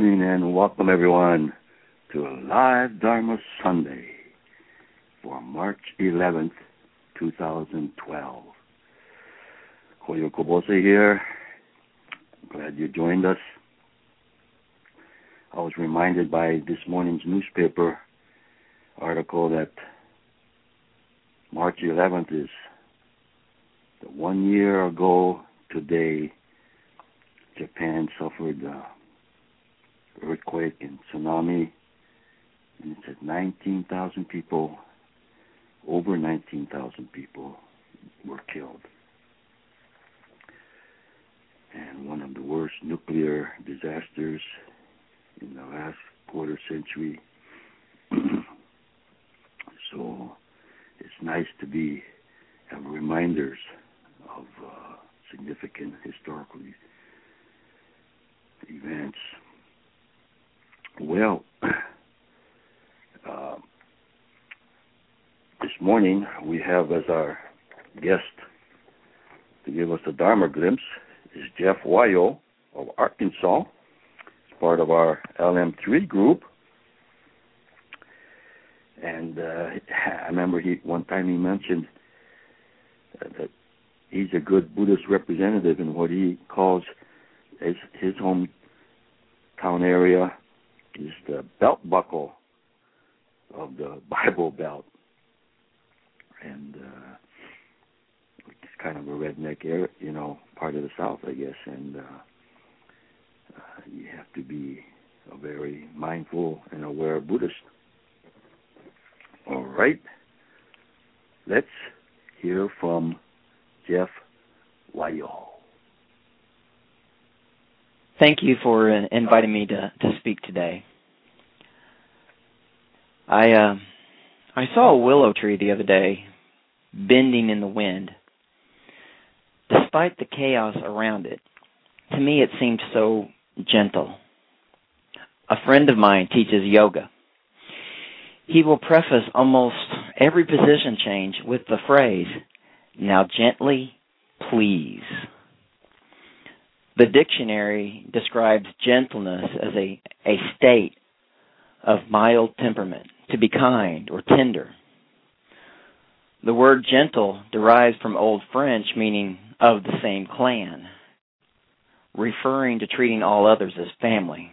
morning and welcome everyone to a live Dharma Sunday for March 11th, 2012. Koyo Kobose here. Glad you joined us. I was reminded by this morning's newspaper article that March 11th is the 1 year ago today Japan suffered earthquake and tsunami, and it said 19,000 people, over 19,000 people were killed. And one of the worst nuclear disasters in the last quarter century. So it's nice to have reminders of significant historical events. Well, this morning we have as our guest to give us a Dharma glimpse is Jeff Wyo of Arkansas. He's part of our LM3 group. And I remember one time he mentioned that he's a good Buddhist representative in what he calls his hometown area is the belt buckle of the Bible Belt. And it's kind of a redneck area, part of the South, I guess. And you have to be a very mindful and aware Buddhist. All right. Let's hear from Jeff Wyo. Thank you for inviting me to speak today. I saw a willow tree the other day, bending in the wind. Despite the chaos around it, to me it seemed so gentle. A friend of mine teaches yoga. He will preface almost every position change with the phrase, "Now gently, please." The dictionary describes gentleness as a state of mild temperament, to be kind or tender. The word gentle derives from Old French meaning of the same clan, referring to treating all others as family.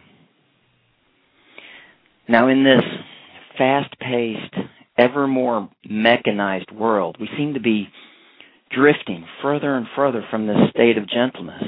Now in this fast-paced, ever more mechanized world, we seem to be drifting further and further from this state of gentleness.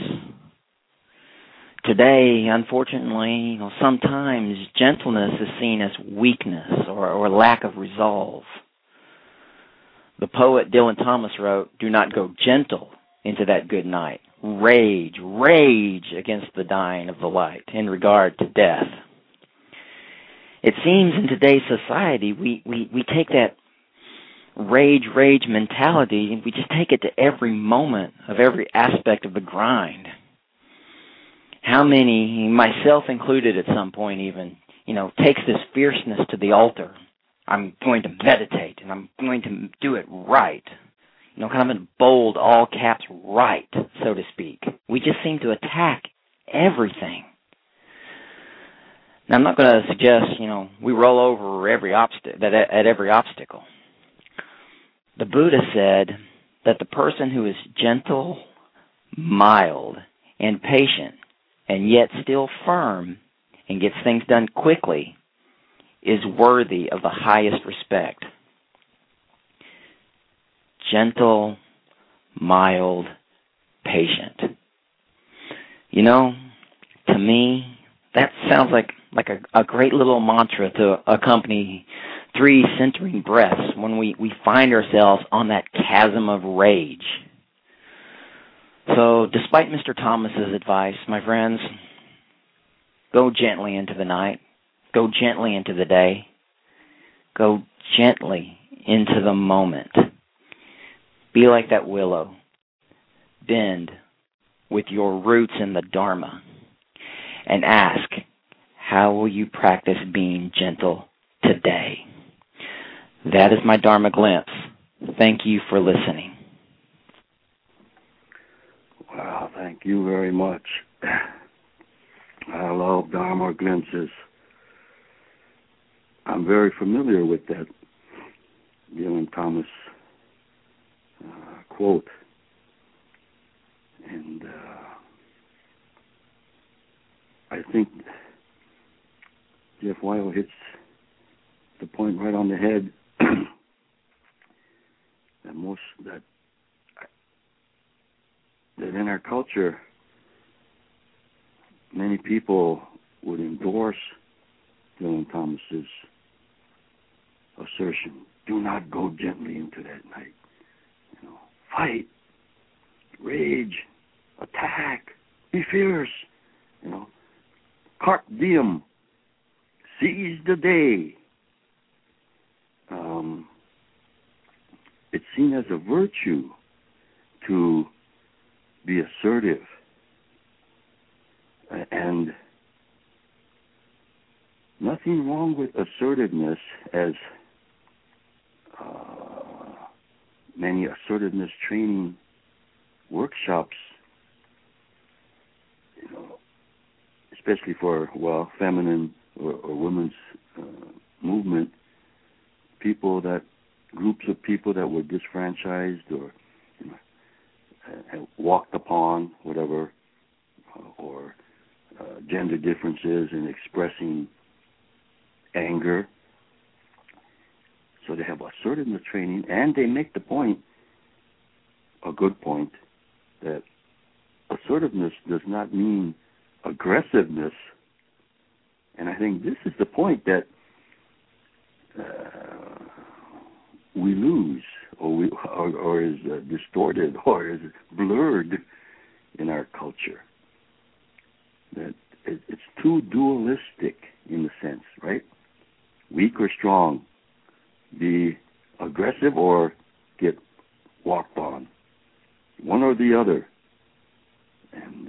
Today, unfortunately, sometimes gentleness is seen as weakness or lack of resolve. The poet Dylan Thomas wrote, "Do not go gentle into that good night. Rage, rage against the dying of the light in regard to death." It seems in today's society we take that rage mentality and we just take it to every moment of every aspect of the grind. How many, myself included at some point even, takes this fierceness to the altar. I'm going to meditate and I'm going to do it right. Kind of in bold, all caps right, so to speak. We just seem to attack everything. Now, I'm not going to suggest, we roll over at every obstacle. The Buddha said that the person who is gentle, mild, and patient, and yet still firm and gets things done quickly, is worthy of the highest respect. Gentle, mild, patient. To me, that sounds like a great little mantra to accompany 3 centering breaths when we find ourselves on that chasm of rage. So, despite Mr. Thomas's advice, my friends, go gently into the night. Go gently into the day. Go gently into the moment. Be like that willow. Bend with your roots in the Dharma. And ask, how will you practice being gentle today? That is my Dharma glimpse. Thank you for listening. Wow, thank you very much. I love Dharma glimpses. I'm very familiar with that Dylan Thomas quote. And I think Jeff Weil hits the point right on the head that in our culture, many people would endorse Dylan Thomas's assertion: do not go gently into that night. Fight, rage, attack, be fierce. Carpe diem, seize the day. It's seen as a virtue to be assertive, and nothing wrong with assertiveness, as many assertiveness training workshops, especially for feminine or women's movement, groups of people that were disfranchised or walked upon, whatever, or gender differences in expressing anger. So they have assertiveness training, and they make the point, a good point, that assertiveness does not mean aggressiveness. And I think this is the point that we lose, or is distorted, or is blurred in our culture. That it's too dualistic in a sense, right? Weak or strong, be aggressive or get walked on, one or the other. And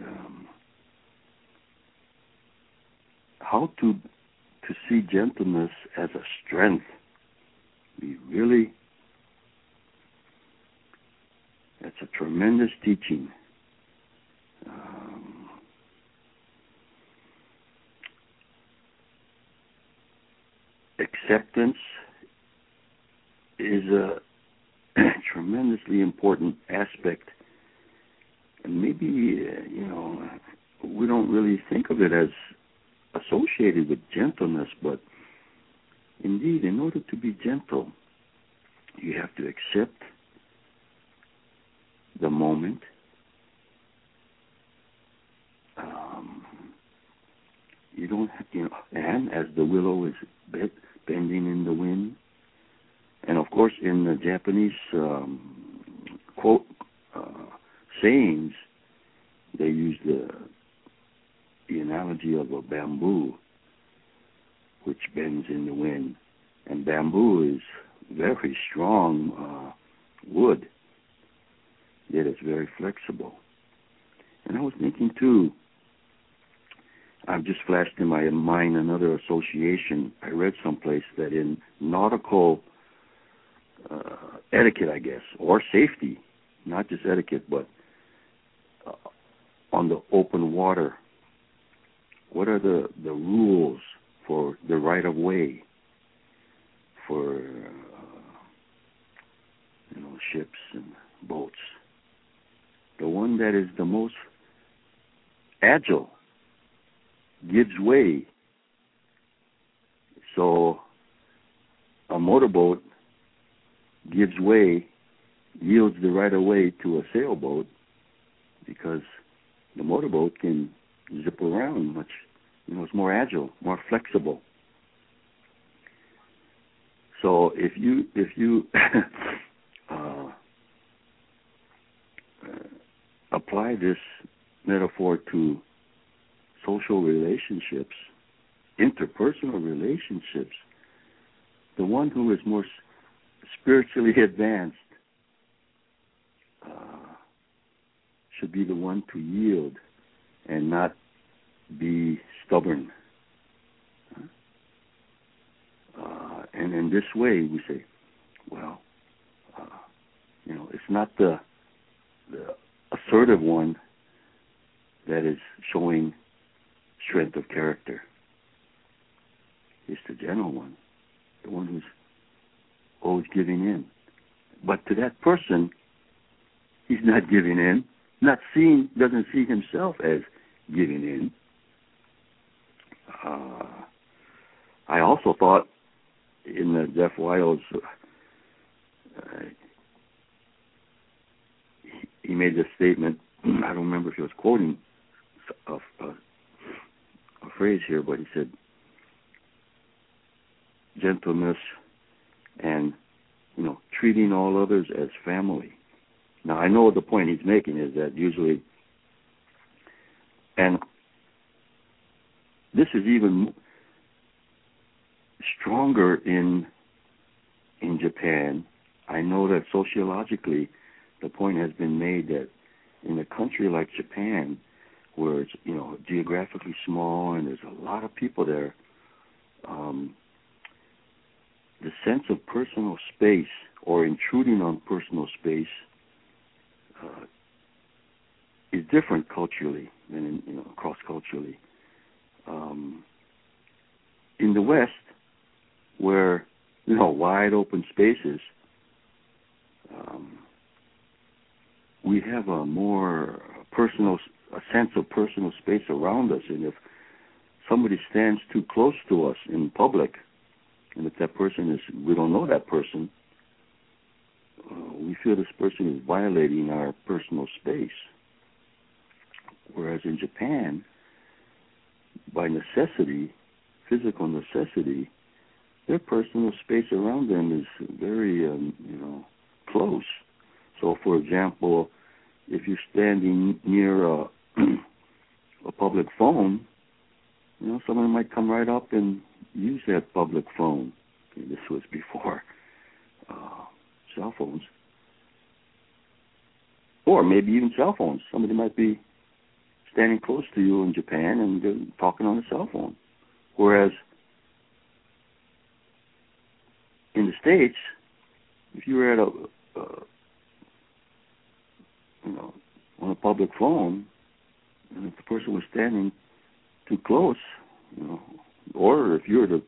how to see gentleness as a strength. That's a tremendous teaching. Acceptance is a tremendously important aspect, and maybe we don't really think of it as associated with gentleness, but indeed, in order to be gentle, you have to accept the moment. You don't have, and as the willow is bending in the wind. And of course, in the Japanese quote sayings, they use the analogy of a bamboo, which bends in the wind. And bamboo is very strong wood, yet it's very flexible. And I was thinking too, I've just flashed in my mind another association. I read someplace that in nautical etiquette, I guess, or safety, not just etiquette, but on the open water, what are the rules for the right of way for ships and boats? The one that is the most agile gives way. So a motorboat gives way, yields the right of way to a sailboat, because the motorboat can zip around much, it's more agile, more flexible. So if you apply this metaphor to social relationships, interpersonal relationships, the one who is more spiritually advanced should be the one to yield and not be stubborn. And in this way, we say, it's not the assertive one that is showing strength of character. It's the gentle one, the one who's always giving in. But to that person, he's not giving in, doesn't see himself as giving in. I also thought in Jeff Wiles, he made this statement. I don't remember if he was quoting a phrase here, but he said, gentleness and, treating all others as family. Now, I know the point he's making is that usually, and this is even stronger in Japan. I know that sociologically, the point has been made that in a country like Japan, where it's geographically small and there's a lot of people there, the sense of personal space or intruding on personal space is different culturally than cross-culturally. In the West, where wide open spaces, we have a more a sense of personal space around us, and if somebody stands too close to us in public, and if that person we don't know that person, we feel this person is violating our personal space. Whereas in Japan, by necessity, physical necessity, their personal space around them is very, close. So, for example, if you're standing near a public phone, someone might come right up and use that public phone. Okay, this was before cell phones. Or maybe even cell phones. Somebody might be standing close to you in Japan and they're talking on a cell phone. Whereas in the States, if you were at on a public phone, and if the person was standing too close, or if you're the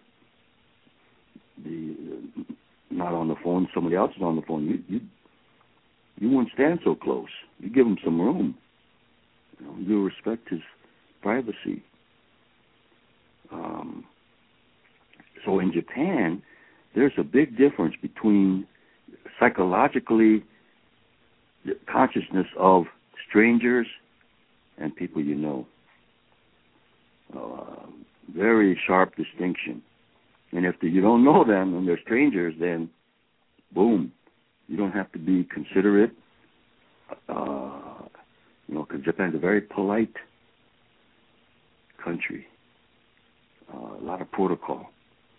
not on the phone, somebody else is on the phone, you wouldn't stand so close. You give him some room. You respect his privacy. So in Japan, there's a big difference between psychologically the consciousness of strangers and people you know. Very sharp distinction. And if you don't know them and they're strangers, then boom, you don't have to be considerate. Because Japan's a very polite country. A lot of protocol.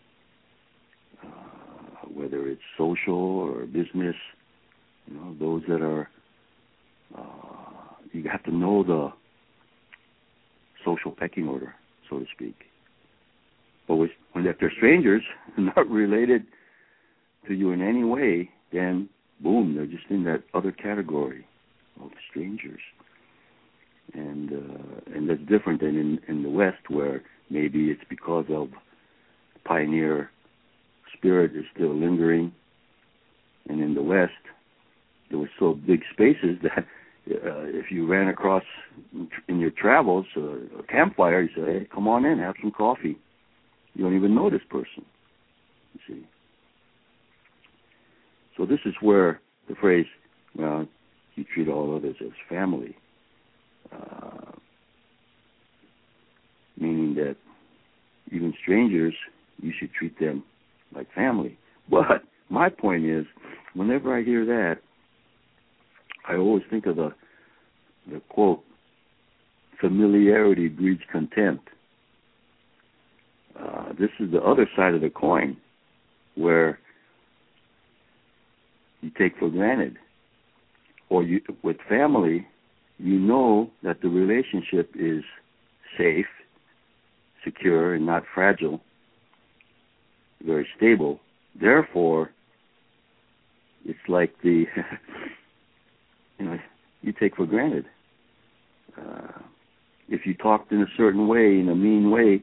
Whether it's social or business, those that are, you have to know the social pecking order, so to speak. But if they're strangers, not related to you in any way, then boom, they're just in that other category of strangers. And that's different than in the West, where maybe it's because of pioneer spirit is still lingering. And in the West, there were so big spaces that if you ran across in your travels a campfire, you say, hey, come on in, have some coffee. You don't even know this person, you see. So this is where the phrase, you treat all others as family, meaning that even strangers, you should treat them like family. But my point is, whenever I hear that, I always think of the quote, familiarity breeds contempt. This is the other side of the coin, where you take for granted, or with family, you know that the relationship is safe, secure, and not fragile, very stable. Therefore, it's like you take for granted. if you talked in a certain way, in a mean way,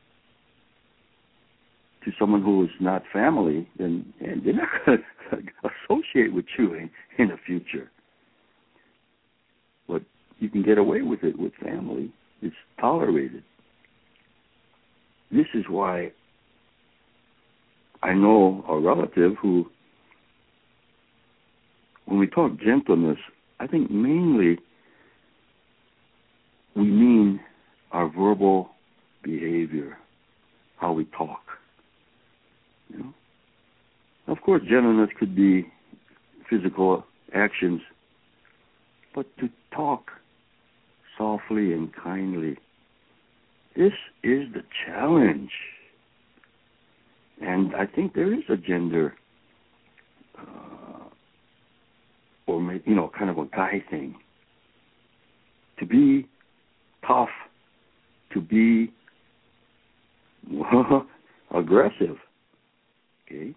to someone who is not family, then and they're not going to associate with you in the future. But you can get away with it with family. It's tolerated. This is why I know a relative who, when we talk gentleness, I think mainly we mean our verbal behavior, how we talk. You know? Of course, gentleness could be physical actions, but to talk softly and kindly, this is the challenge. And I think there is a gender, or maybe, kind of a guy thing. To be tough, to be aggressive, okay,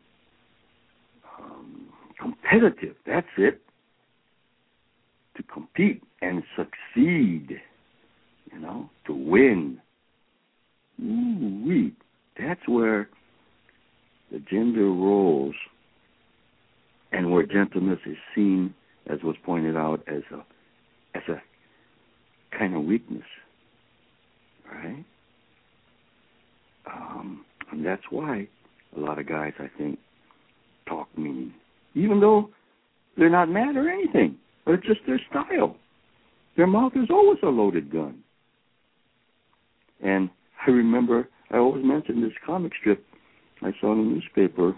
competitive, that's it. To compete and succeed, to win. Ooh-wee. That's where the gender roles and where gentleness is seen, as was pointed out, as a kind of weakness, right? And that's why a lot of guys, I think, talk mean, even though they're not mad or anything, but it's just their style. Their mouth is always a loaded gun. And I remember, I always mention this comic strip I saw in the newspaper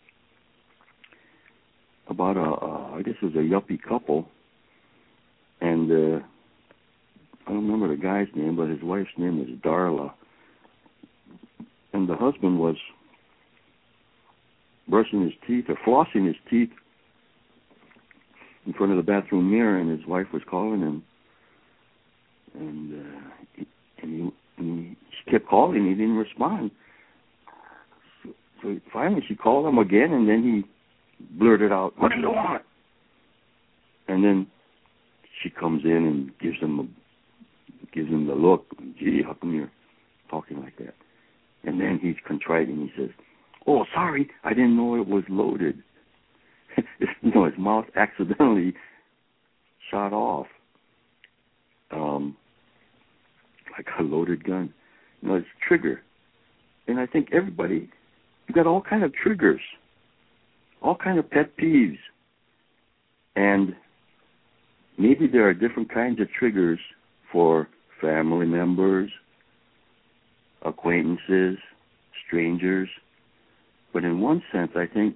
about I guess it was a yuppie couple, and I don't remember the guy's name, but his wife's name was Darla, and the husband was brushing his teeth or flossing his teeth in front of the bathroom mirror, and his wife was calling him, and she kept calling. He didn't respond. So finally she called him again, and then he blurted out, "What do you want?" And then she comes in and gives him the look. "Gee, how come you're talking like that?" And then he's contrite and he says, "Oh, sorry, I didn't know it was loaded." His mouth accidentally shot off like a loaded gun. It's trigger. And I think everybody, you've got all kind of triggers, all kind of pet peeves. And maybe there are different kinds of triggers for family members, acquaintances, strangers. But in one sense, I think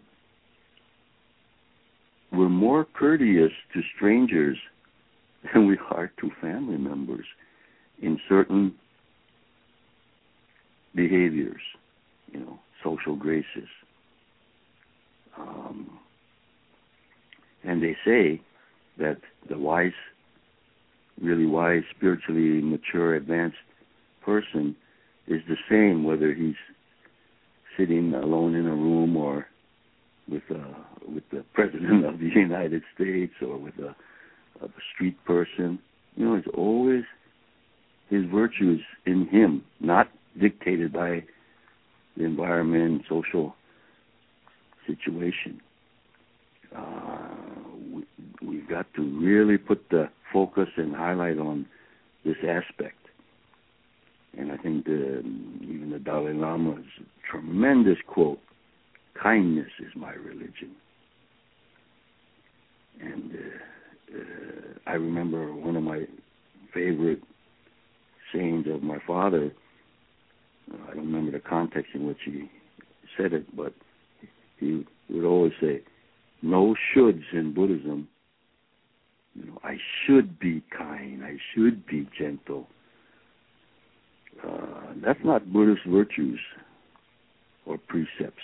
we're more courteous to strangers than we are to family members in certain behaviors, social graces. And they say that the really wise, spiritually mature, advanced person is the same whether he's sitting alone in a room or with the President of the United States or with a street person. It's always his virtues in him, not dictated by the environment, social situation. We've got to really put the focus and highlight on this aspect. And I think even the Dalai Lama's tremendous quote, "Kindness is my religion." And I remember one of my favorite sayings of my father. I don't remember the context in which he said it, but he would always say, "No shoulds in Buddhism. I should be kind. I should be gentle." That's not Buddhist virtues or precepts.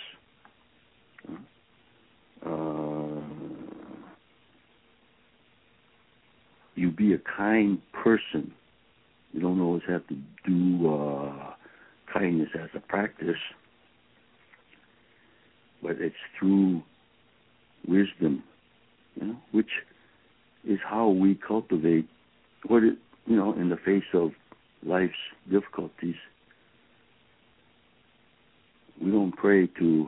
You be a kind person. You don't always have to do kindness as a practice, but it's through wisdom, which is how we cultivate in the face of life's difficulties, we don't pray to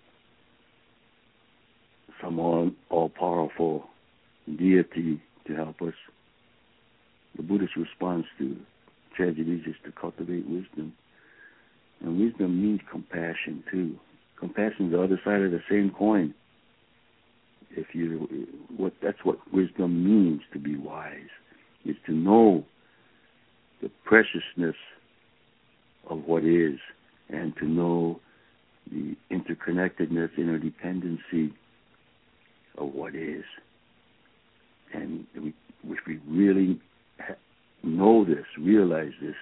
some all-powerful deity to help us. The Buddhist response to tragedies is to cultivate wisdom. And wisdom means compassion, too. Compassion is the other side of the same coin. That's what wisdom means, to be wise, is to know the preciousness of what is, and to know the interconnectedness, interdependency of what is. And if we really know this, realize this,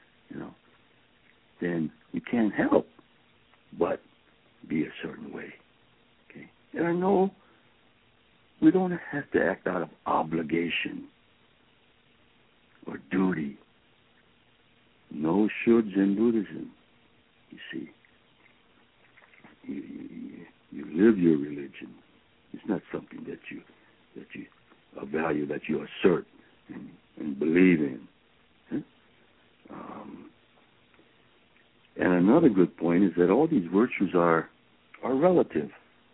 then we can't help but be a certain way. Okay? And I know we don't have to act out of obligation or duty. No shoulds in Buddhism. You see, you live your religion. It's not something that you a value that you assert and believe in. And another good point is that all these virtues are relative.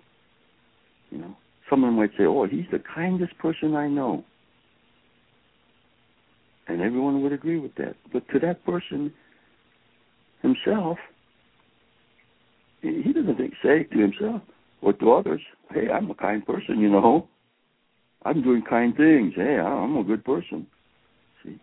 Someone might say, "Oh, he's the kindest person I know," and everyone would agree with that. But to that person himself, he doesn't say to himself or to others, "Hey, I'm a kind person, I'm doing kind things. Hey, I'm a good person." See,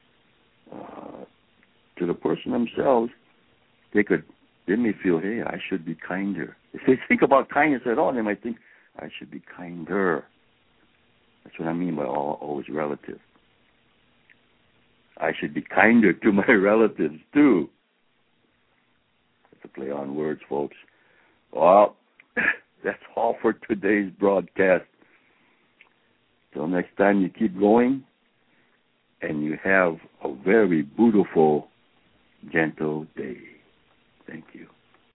to the person themselves, they may feel, "Hey, I should be kinder." If they think about kindness at all, they might think, "I should be kinder." That's what I mean by always relative. I should be kinder to my relatives too. That's a play on words, folks. Well, that's all for today's broadcast. Till next time, you keep going, and you have a very beautiful, gentle day. Thank you.